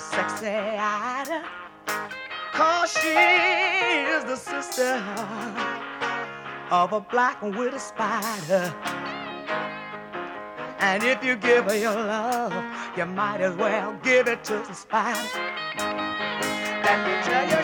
sexy-eyed, 'cause she is the sister of a black widow spider. And if you give her your love, you might as well give it to the spider. Let me tell you